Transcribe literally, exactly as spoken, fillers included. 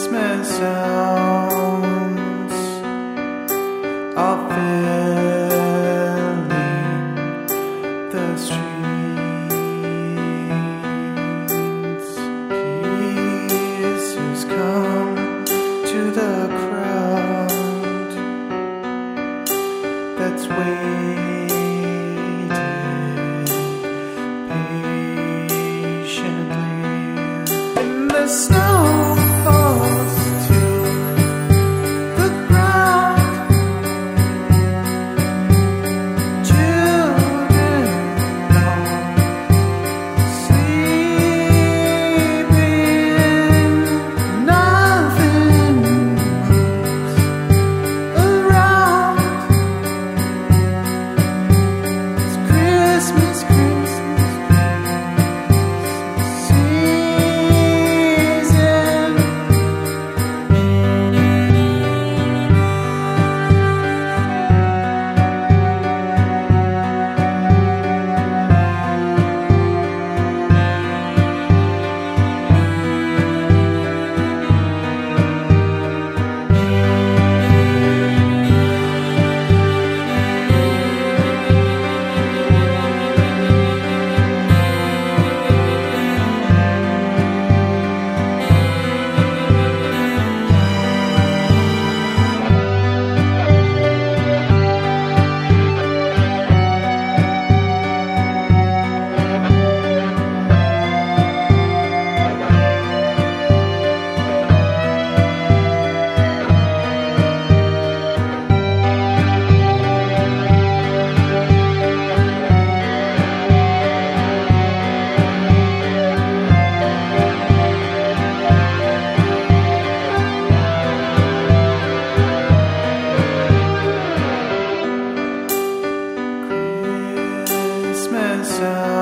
Christmas sounds are filling the streets. Peace has come to the crowd that's waited patiently. In the snow falls to the ground. Children are sleeping. Nothing moves around. It's Christmas, Christmas, Christmas season. Christmas